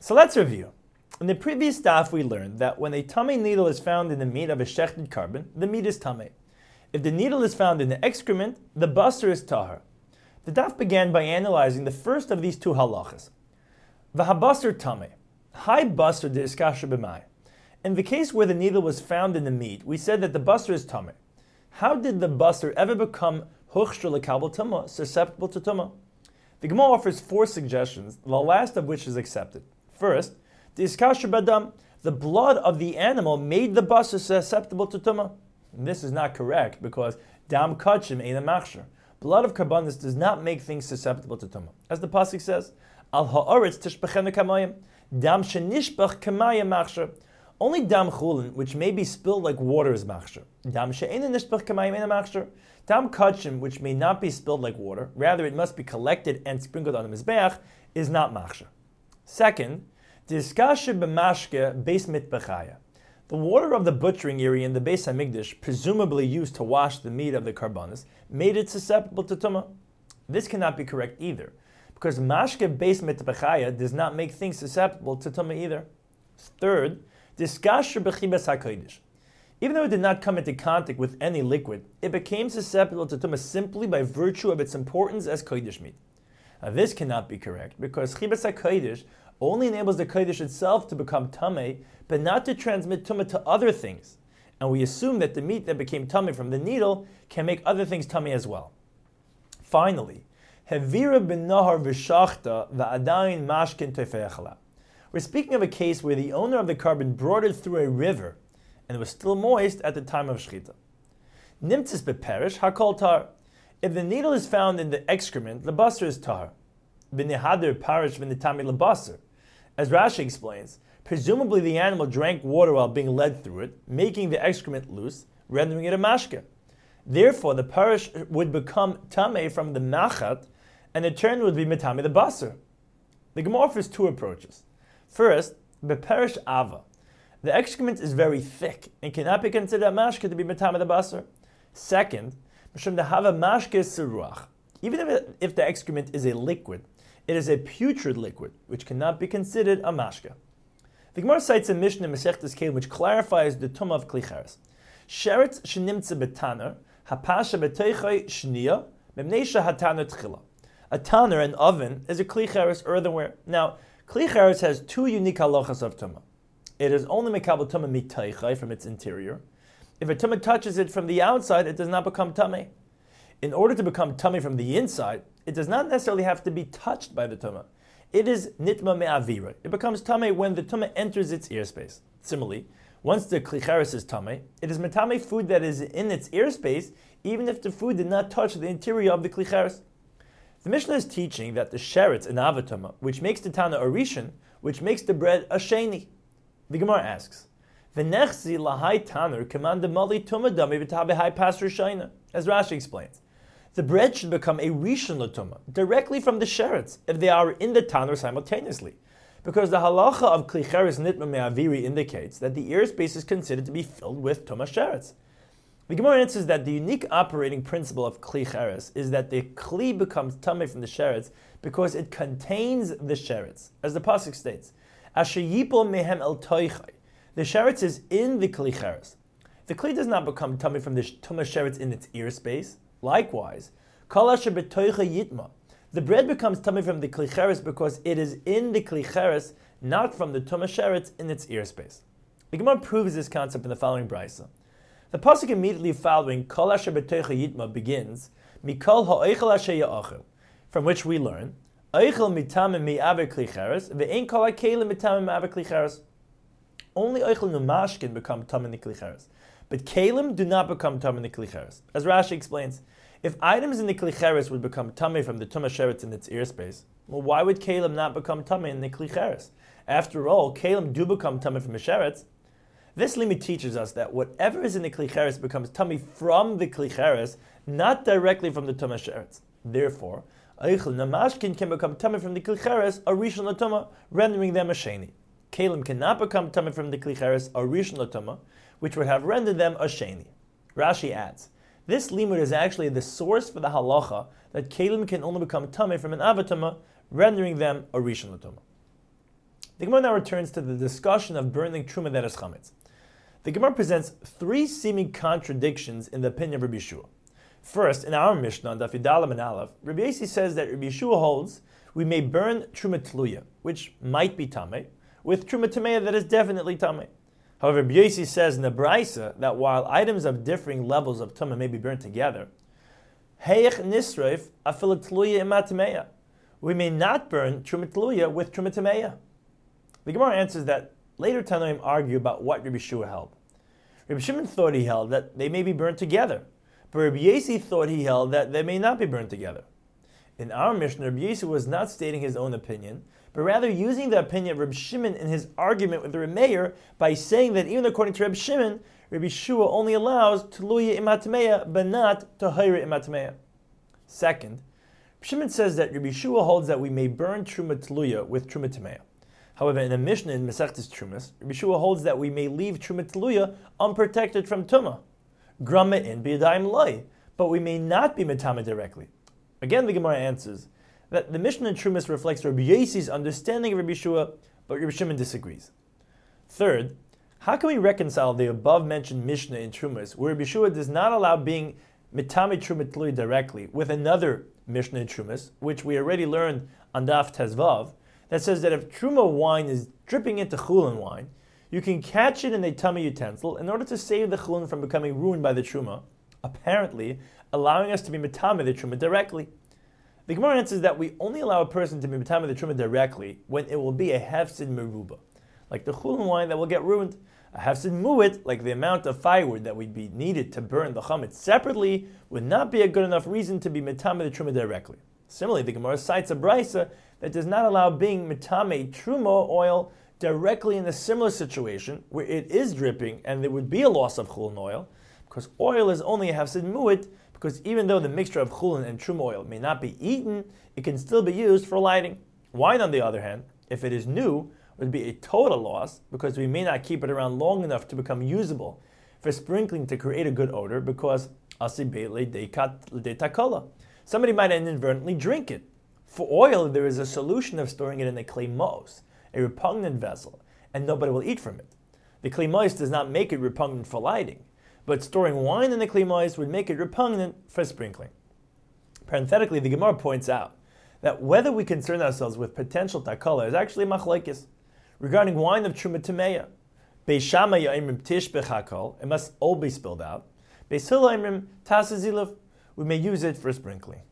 So let's review. In the previous daf, we learned that when a tamei needle is found in the meat of a shechted carbon, the meat is tamei. If the needle is found in the excrement, the basar is tahar. The daf began by analyzing the first of these two halachas. V'habasar tamei. Hai basar de iskasher b'mai. In the case where the needle was found in the meat, we said that the basar is tamei. How did the basar ever become huchshur lekabel tumah, susceptible to tumah? The Gemara offers 4 suggestions, the last of which is accepted. First, the iskasher badam, the blood of the animal made the basar susceptible to tumah. This is not correct because dam kachim ain't a machshir. Blood of karbanis does not make things susceptible to tumah. As the pasuk says, al ha'aretz tishbechenu kamayim, dam shenishbech kamayim machshir. Only dam chulin, which may be spilled like water, is machshir. Dam she'ein nishbech kamayim ain't a machshir. Dam kachim, which may not be spilled like water, rather it must be collected and sprinkled on the mizbeach, is not machshir. Second, diskasher b'mashke beis mitbechaya. The water of the butchering area in the Beis Hamikdash, presumably used to wash the meat of the karbanis, made it susceptible to tumah. This cannot be correct either, because mashke beis mitbechaya does not make things susceptible to tumah either. Third, diskasher b'chibas hakodesh. Even though it did not come into contact with any liquid, it became susceptible to tumah simply by virtue of its importance as kodesh meat. Now this cannot be correct, because chibas hakodesh only enables the kodesh itself to become tamei, but not to transmit tumah to other things. And we assume that the meat that became tamei from the needle can make other things tamei as well. Finally, hevira bin nahar v'shachta v'adayin mashkin tefe'echala. We're speaking of a case where the owner of the carbon brought it through a river, and it was still moist at the time of shchita. Nimtzis beperish hakol tar. If the needle is found in the excrement, the basar is tar. B'nehader parish v'nitami lebasar. As Rashi explains, presumably the animal drank water while being led through it, making the excrement loose, rendering it a mashke. Therefore, the parish would become tamei from the machat, and in turn would be mitami the basar. The Gemara offers 2 approaches. First, beperish ava. The excrement is very thick and cannot be considered a mashke to be mitami the basar. Second, mishum dehava mashke seruach. Even if the excrement is a liquid, it is a putrid liquid, which cannot be considered a mashke. The Gemara cites a Mishnah in Masechtas Kelim which clarifies the tumah of kli cheres. Sheretz shenimtze betaner, hapasha b'teichai shniya, memneisha hataner tchila. A taner, an oven, is a kli cheres earthenware. Now, kli cheres has 2 unique halachas of tumah. It is only mekabel tumah miteichai from its interior. If a tumah touches it from the outside, it does not become tamei. In order to become tamei from the inside, it does not necessarily have to be touched by the tumah. It is nitma me'avira. It becomes tamei when the tumah enters its ear space. Similarly, once the kli cheres is tamei, it is metamei food that is in its ear space, even if the food did not touch the interior of the kli cheres. The Mishnah is teaching that the sheretz an avatama, which makes the tana a rishon, which makes the bread a sheni. The Gemara asks, "V'nechzi lahai taner kamanda mali tumah dami v'tabe hai pasur shayna." As Rashi explains, the bread should become a rishon l'tumah directly from the sheretz if they are in the tanner simultaneously, because the halacha of kli cheres nitma me'aviri indicates that the ear space is considered to be filled with tumah sheretz. The Gemara answers that the unique operating principle of kli cheres is that the kli becomes tamei from the sheretz because it contains the sheretz, as the pasuk states, "Asher yipol mehem el toichai." The sheretz is in the kli cheres. The kli does not become tamei from the tumah sheretz in its ear space. Likewise, kol asher b'toicha yitma. The bread becomes tamei from the kli cheres because it is in the kli cheres, not from the tumah sheretz in its ear space. The Gemara proves this concept in the following brisa. The pasuk immediately following kol asher b'toicha yitma begins mikol ha'oichel asher ya'achel, from which we learn oichel mitamim mi'aver kli cheres ve'ein kol ha'kelim mitamim mi'aver kli cheres. Only oichel numashkin become tamei in the kli cheres, but kalim do not become tamei in the kli cheres. As Rashi explains, if items in the kli cheres would become tamei from the tumah sheretz in its ear space, well, why would kalim not become tamei in the kli cheres? After all, kalim do become tamei from the sheretz. This limit teaches us that whatever is in the kli cheres becomes tamei from the kli cheres, not directly from the tumah sheretz. Therefore, oichel namashkin can become tamei from the kli cheres, a rishon l'tumah, rendering them a sheni. Kalim cannot become tamei from the kli cheres, a rishon l'tumah, which would have rendered them a sheni. Rashi adds, this limud is actually the source for the halacha that kalim can only become tamei from an avatama, rendering them a rishon l'tumah. The Gemara now returns to the discussion of burning truma that is chametz. The Gemara presents three seeming contradictions in the opinion of Rabbi Yeshua. First, in our Mishnah, on Daf Yudalam and Aleph, Rabbi Yossi says that Rabbi Yeshua holds we may burn truma tluya, which might be tamei, with truma tameya that is definitely tamei. However, Rabbi Yossi says in the Braisa that while items of differing levels of tumah may be burnt together, heyech nisreif afilu tluya ima tameya, we may not burn truma tluya with truma tameya. The Gemara answers that later Tanoim argue about what Rabbi Yeshua held. Rabbi Shimon thought he held that they may be burnt together, but Rabbi Yossi thought he held that they may not be burnt together. In our Mishnah, Rabbi Yossi was not stating his own opinion, but rather using the opinion of Rabbi Shimon in his argument with the Rabbi Meir by saying that even according to Rabbi Shimon, Rabbi Yeshua only allows tluya imatmeya, but not tahira imatmeya. Second, Rabbi Shimon says that Rabbi Yeshua holds that we may burn truma tluya with truma tameya. However, in a Mishnah in Masechtas Trumas, Rabbi Yeshua holds that we may leave truma tluya unprotected from tumah, grama in b'yadayim loy, but we may not be metame directly. Again, the Gemara answers that the Mishnah in Trumas reflects Rabbi Yossi's understanding of Rabbi Yeshua, but Rabbi Shimon disagrees. Third, how can we reconcile the above-mentioned Mishnah in Trumas, where Rabbi Yeshua does not allow being metame truma tluya directly, with another Mishnah in Trumas, which we already learned on Daf Tezvav, that says that if truma wine is dripping into chulin wine, you can catch it in a tummy utensil in order to save the chulin from becoming ruined by the truma, apparently allowing us to be metame the truma directly. The Gemara answers that we only allow a person to be metame the truma directly when it will be a hefsid meruba, like the chulin wine that will get ruined. A hefsid mu'it, like the amount of firewood that would be needed to burn the chametz separately, would not be a good enough reason to be metame the truma directly. Similarly, the Gemara cites a brisa that does not allow being metame truma oil directly in a similar situation where it is dripping and there would be a loss of chulin oil, because oil is only a hefsid mu'it, because even though the mixture of chulin and truma oil may not be eaten, it can still be used for lighting. Wine, on the other hand, if it is new, would be a total loss, because we may not keep it around long enough to become usable for sprinkling to create a good odor, because asibele de takala. Somebody might inadvertently drink it. For oil, there is a solution of storing it in a klei mos, a repugnant vessel, and nobody will eat from it. The klei mos does not make it repugnant for lighting, but storing wine in the klei mos would make it repugnant for sprinkling. Parenthetically, the Gemara points out that whether we concern ourselves with potential takala is actually machlekes. Regarding wine of truma tameya, Beis Shammai ya'imrim tish bechakol, it must all be spilled out. Beis Hillel ya'imrim tas ziluf, we may use it for sprinkling.